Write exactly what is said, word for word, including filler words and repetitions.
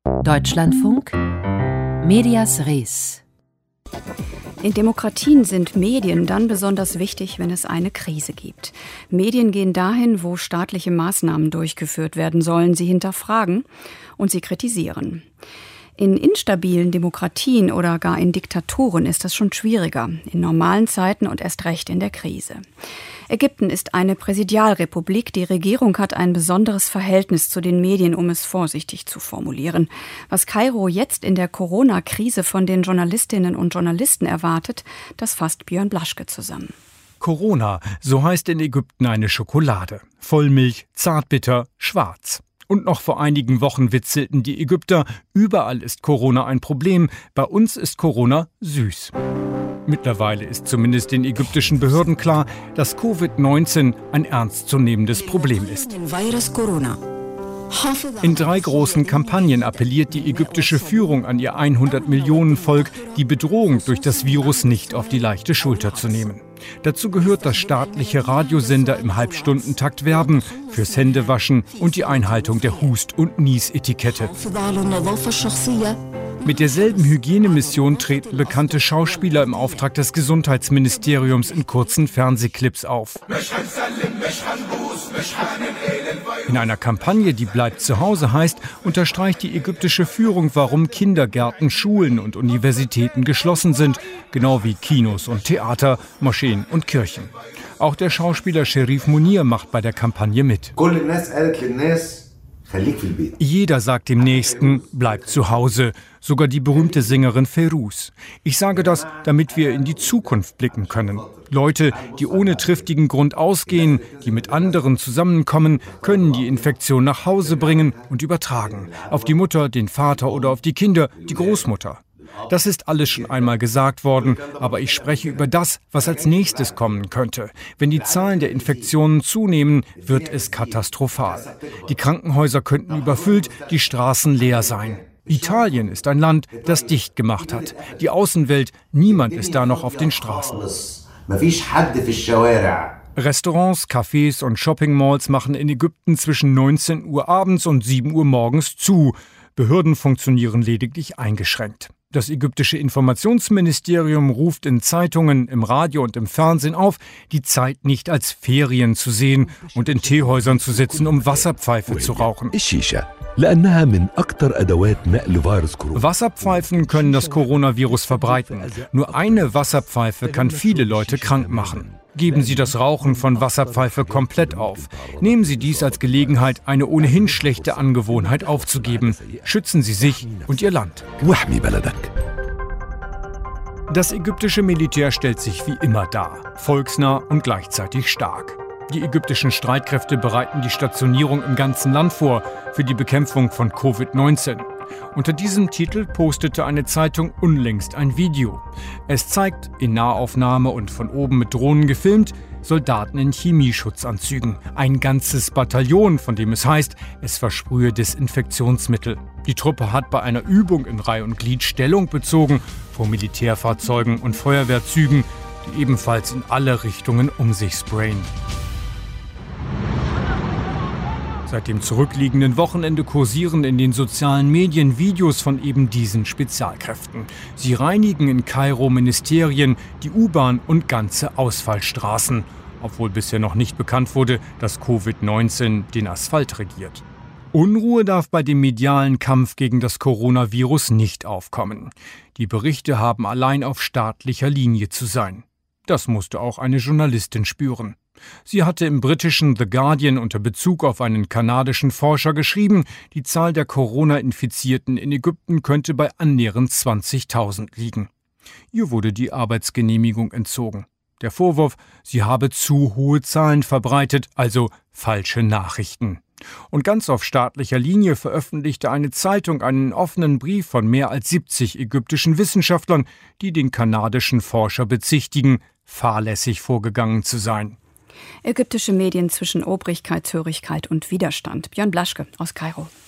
Deutschlandfunk Medias Res. In Demokratien sind Medien dann besonders wichtig, wenn es eine Krise gibt. Medien gehen dahin, wo staatliche Maßnahmen durchgeführt werden sollen, sie hinterfragen und sie kritisieren. In instabilen Demokratien oder gar in Diktaturen ist das schon schwieriger, in normalen Zeiten und erst recht in der Krise. Ägypten ist eine Präsidialrepublik. Die Regierung hat ein besonderes Verhältnis zu den Medien, um es vorsichtig zu formulieren. Was Kairo jetzt in der Corona-Krise von den Journalistinnen und Journalisten erwartet, das fasst Björn Blaschke zusammen. Corona, so heißt in Ägypten eine Schokolade. Vollmilch, zartbitter, schwarz. Und noch vor einigen Wochen witzelten die Ägypter, überall ist Corona ein Problem, bei uns ist Corona süß. Mittlerweile ist zumindest den ägyptischen Behörden klar, dass Covid neunzehn ein ernstzunehmendes Problem ist. In drei großen Kampagnen appelliert die ägyptische Führung an ihr hundert Millionen Volk, die Bedrohung durch das Virus nicht auf die leichte Schulter zu nehmen. Dazu gehört, dass staatliche Radiosender im Halbstundentakt werben, fürs Händewaschen und die Einhaltung der Hust- und Niesetikette. Mit derselben Hygienemission treten bekannte Schauspieler im Auftrag des Gesundheitsministeriums in kurzen Fernsehclips auf. In einer Kampagne, die bleibt zu Hause heißt, unterstreicht die ägyptische Führung, warum Kindergärten, Schulen und Universitäten geschlossen sind, genau wie Kinos und Theater, Moscheen und Kirchen. Auch der Schauspieler Sherif Munir macht bei der Kampagne mit. Jeder sagt dem Nächsten, bleib zu Hause, sogar die berühmte Sängerin Feiruz. Ich sage das, damit wir in die Zukunft blicken können. Leute, die ohne triftigen Grund ausgehen, die mit anderen zusammenkommen, können die Infektion nach Hause bringen und übertragen. Auf die Mutter, den Vater oder auf die Kinder, die Großmutter. Das ist alles schon einmal gesagt worden, aber ich spreche über das, was als nächstes kommen könnte. Wenn die Zahlen der Infektionen zunehmen, wird es katastrophal. Die Krankenhäuser könnten überfüllt, die Straßen leer sein. Italien ist ein Land, das dicht gemacht hat. Die Außenwelt, niemand ist da noch auf den Straßen. Restaurants, Cafés und Shoppingmalls machen in Ägypten zwischen neunzehn Uhr abends und sieben Uhr morgens zu. Behörden funktionieren lediglich eingeschränkt. Das ägyptische Informationsministerium ruft in Zeitungen, im Radio und im Fernsehen auf, die Zeit nicht als Ferien zu sehen und in Teehäusern zu sitzen, um Wasserpfeife zu rauchen. Wasserpfeifen können das Coronavirus verbreiten. Nur eine Wasserpfeife kann viele Leute krank machen. Geben Sie das Rauchen von Wasserpfeife komplett auf. Nehmen Sie dies als Gelegenheit, eine ohnehin schlechte Angewohnheit aufzugeben. Schützen Sie sich und Ihr Land. Das ägyptische Militär stellt sich wie immer dar, volksnah und gleichzeitig stark. Die ägyptischen Streitkräfte bereiten die Stationierung im ganzen Land vor für die Bekämpfung von Covid neunzehn. Unter diesem Titel postete eine Zeitung unlängst ein Video. Es zeigt, in Nahaufnahme und von oben mit Drohnen gefilmt, Soldaten in Chemieschutzanzügen. Ein ganzes Bataillon, von dem es heißt, es versprühe Desinfektionsmittel. Die Truppe hat bei einer Übung in Reih und Glied Stellung bezogen vor Militärfahrzeugen und Feuerwehrzügen, die ebenfalls in alle Richtungen um sich sprayen. Seit dem zurückliegenden Wochenende kursieren in den sozialen Medien Videos von eben diesen Spezialkräften. Sie reinigen in Kairo Ministerien, die U-Bahn und ganze Ausfallstraßen, obwohl bisher noch nicht bekannt wurde, dass Covid neunzehn den Asphalt regiert. Unruhe darf bei dem medialen Kampf gegen das Coronavirus nicht aufkommen. Die Berichte haben allein auf staatlicher Linie zu sein. Das musste auch eine Journalistin spüren. Sie hatte im britischen The Guardian unter Bezug auf einen kanadischen Forscher geschrieben, die Zahl der Corona-Infizierten in Ägypten könnte bei annähernd zwanzigtausend liegen. Ihr wurde die Arbeitsgenehmigung entzogen. Der Vorwurf, sie habe zu hohe Zahlen verbreitet, also falsche Nachrichten. Und ganz auf staatlicher Linie veröffentlichte eine Zeitung einen offenen Brief von mehr als siebzig ägyptischen Wissenschaftlern, die den kanadischen Forscher bezichtigen, fahrlässig vorgegangen zu sein. Ägyptische Medien zwischen Obrigkeitshörigkeit und Widerstand. Björn Blaschke aus Kairo.